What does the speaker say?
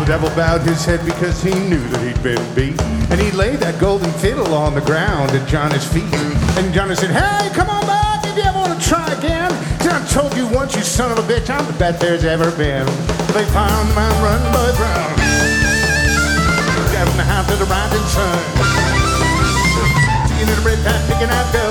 the devil bowed his head because he knew that he'd been beat. And he laid that golden fiddle on the ground at Johnny's feet. And Johnny said, hey, come on back if you ever want to try again. I told you once, you son of a bitch, I'm the best there's ever been. They found my run by Brown down the house of the rising sun. Singing in the red hat, picking out dough.